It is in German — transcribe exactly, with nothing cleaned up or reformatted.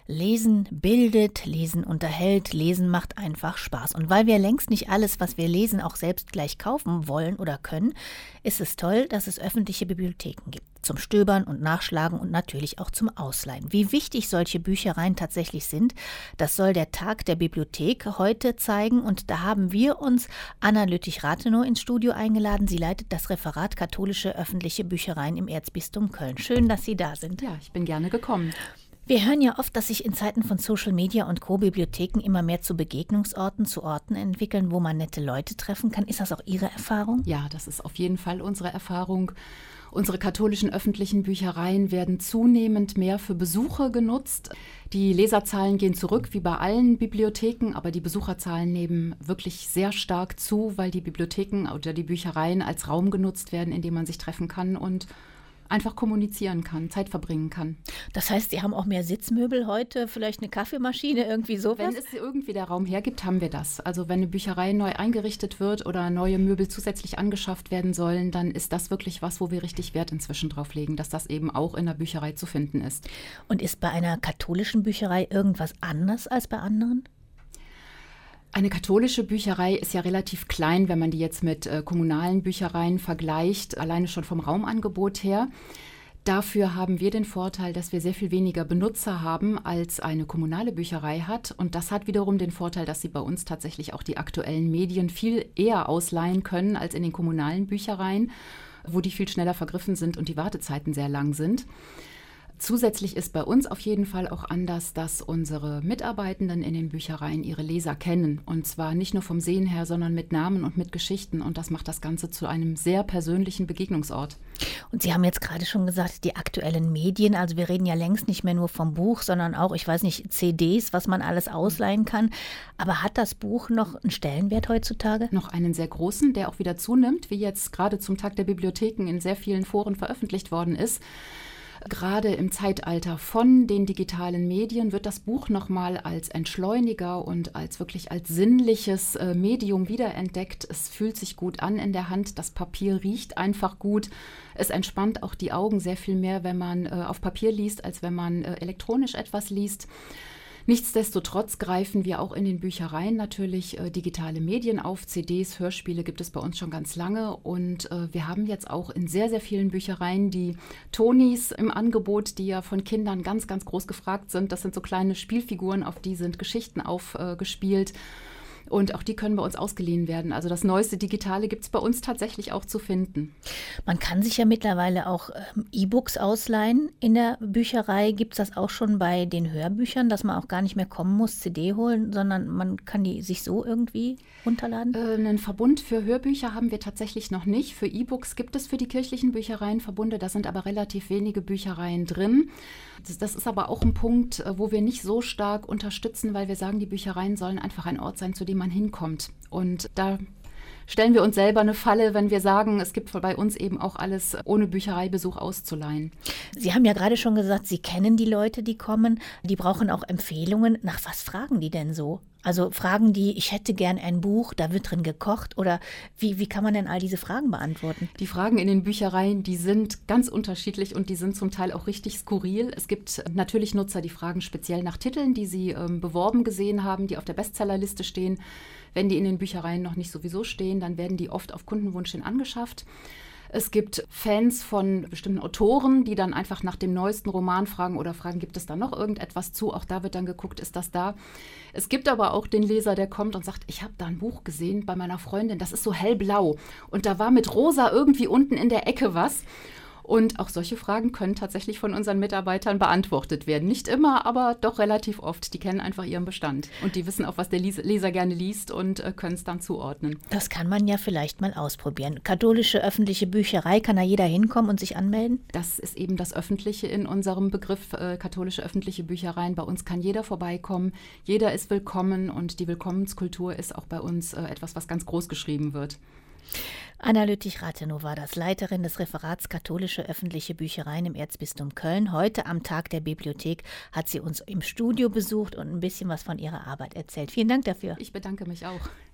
Lesen bildet, Lesen unterhält, Lesen macht einfach Spaß. Und weil wir längst nicht alles, was wir lesen, auch selbst gleich kaufen wollen oder können, ist es toll, dass es öffentliche Bibliotheken gibt. Zum Stöbern und Nachschlagen und natürlich auch zum Ausleihen. Wie wichtig solche Büchereien tatsächlich sind, das soll der Tag der Bibliothek heute zeigen. Und da haben wir uns Anna Lüttich-Rathenow ins Studio eingeladen. Sie leitet das Referat Katholische öffentliche Büchereien im Erzbistum Köln. Schön, dass Sie da sind. Ja, ich bin gerne gekommen. Wir hören ja oft, dass sich in Zeiten von Social Media und Co. Bibliotheken immer mehr zu Begegnungsorten, zu Orten entwickeln, wo man nette Leute treffen kann. Ist das auch Ihre Erfahrung? Ja, das ist auf jeden Fall unsere Erfahrung. Unsere katholischen öffentlichen Büchereien werden zunehmend mehr für Besucher genutzt. Die Leserzahlen gehen zurück, wie bei allen Bibliotheken, aber die Besucherzahlen nehmen wirklich sehr stark zu, weil die Bibliotheken oder die Büchereien als Raum genutzt werden, in dem man sich treffen kann und einfach kommunizieren kann, Zeit verbringen kann. Das heißt, Sie haben auch mehr Sitzmöbel heute, vielleicht eine Kaffeemaschine, irgendwie sowas? Wenn es irgendwie der Raum hergibt, haben wir das. Also wenn eine Bücherei neu eingerichtet wird oder neue Möbel zusätzlich angeschafft werden sollen, dann ist das wirklich was, wo wir richtig Wert inzwischen drauf legen, dass das eben auch in der Bücherei zu finden ist. Und ist bei einer katholischen Bücherei irgendwas anders als bei anderen? Eine katholische Bücherei ist ja relativ klein, wenn man die jetzt mit äh, kommunalen Büchereien vergleicht, alleine schon vom Raumangebot her. Dafür haben wir den Vorteil, dass wir sehr viel weniger Benutzer haben, als eine kommunale Bücherei hat. Und das hat wiederum den Vorteil, dass sie bei uns tatsächlich auch die aktuellen Medien viel eher ausleihen können als in den kommunalen Büchereien, wo die viel schneller vergriffen sind und die Wartezeiten sehr lang sind. Zusätzlich ist bei uns auf jeden Fall auch anders, dass unsere Mitarbeitenden in den Büchereien ihre Leser kennen. Und zwar nicht nur vom Sehen her, sondern mit Namen und mit Geschichten. Und das macht das Ganze zu einem sehr persönlichen Begegnungsort. Und Sie haben jetzt gerade schon gesagt, die aktuellen Medien, also wir reden ja längst nicht mehr nur vom Buch, sondern auch, ich weiß nicht, C Ds, was man alles ausleihen kann. Aber hat das Buch noch einen Stellenwert heutzutage? Noch einen sehr großen, der auch wieder zunimmt, wie jetzt gerade zum Tag der Bibliotheken in sehr vielen Foren veröffentlicht worden ist. Gerade im Zeitalter von den digitalen Medien wird das Buch nochmal als Entschleuniger und als wirklich als sinnliches äh, Medium wiederentdeckt. Es fühlt sich gut an in der Hand, das Papier riecht einfach gut. Es entspannt auch die Augen sehr viel mehr, wenn man äh, auf Papier liest, als wenn man äh, elektronisch etwas liest. Nichtsdestotrotz greifen wir auch in den Büchereien natürlich äh, digitale Medien auf. C Ds, Hörspiele gibt es bei uns schon ganz lange. Und äh, wir haben jetzt auch in sehr, sehr vielen Büchereien die Tonis im Angebot, die ja von Kindern ganz, ganz groß gefragt sind. Das sind so kleine Spielfiguren, auf die sind Geschichten aufgespielt. Äh, Und auch die können bei uns ausgeliehen werden. Also das neueste Digitale gibt es bei uns tatsächlich auch zu finden. Man kann sich ja mittlerweile auch ähm, E-Books ausleihen in der Bücherei. Gibt es das auch schon bei den Hörbüchern, dass man auch gar nicht mehr kommen muss, C D holen, sondern man kann die sich so irgendwie runterladen? Äh, einen Verbund für Hörbücher haben wir tatsächlich noch nicht. Für E-Books gibt es für die kirchlichen Büchereien Verbunde. Da sind aber relativ wenige Büchereien drin. Das, das ist aber auch ein Punkt, wo wir nicht so stark unterstützen, weil wir sagen, die Büchereien sollen einfach ein Ort sein, zu dem man hinkommt. Und da stellen wir uns selber eine Falle, wenn wir sagen, es gibt bei uns eben auch alles ohne Büchereibesuch auszuleihen. Sie haben ja gerade schon gesagt, Sie kennen die Leute, die kommen. Die brauchen auch Empfehlungen. Nach was fragen die denn so? Also fragen die, ich hätte gern ein Buch, da wird drin gekocht, oder wie, wie kann man denn all diese Fragen beantworten? Die Fragen in den Büchereien, die sind ganz unterschiedlich und die sind zum Teil auch richtig skurril. Es gibt natürlich Nutzer, die fragen speziell nach Titeln, die sie ähm, beworben gesehen haben, die auf der Bestsellerliste stehen. Wenn die in den Büchereien noch nicht sowieso stehen, dann werden die oft auf Kundenwunsch hin angeschafft. Es gibt Fans von bestimmten Autoren, die dann einfach nach dem neuesten Roman fragen oder fragen, gibt es da noch irgendetwas zu? Auch da wird dann geguckt, ist das da? Es gibt aber auch den Leser, der kommt und sagt, ich habe da ein Buch gesehen bei meiner Freundin, das ist so hellblau und da war mit rosa irgendwie unten in der Ecke was. Und auch solche Fragen können tatsächlich von unseren Mitarbeitern beantwortet werden. Nicht immer, aber doch relativ oft. Die kennen einfach ihren Bestand und die wissen auch, was der Leser gerne liest und äh, können es dann zuordnen. Das kann man ja vielleicht mal ausprobieren. Katholische öffentliche Bücherei, kann da jeder hinkommen und sich anmelden? Das ist eben das Öffentliche in unserem Begriff, äh, katholische öffentliche Büchereien. Bei uns kann jeder vorbeikommen, jeder ist willkommen und die Willkommenskultur ist auch bei uns äh, etwas, was ganz groß geschrieben wird. Anna Lüttich-Rathenow war das, Leiterin des Referats Katholische öffentliche Büchereien im Erzbistum Köln. Heute am Tag der Bibliothek hat sie uns im Studio besucht und ein bisschen was von ihrer Arbeit erzählt. Vielen Dank dafür. Ich bedanke mich auch.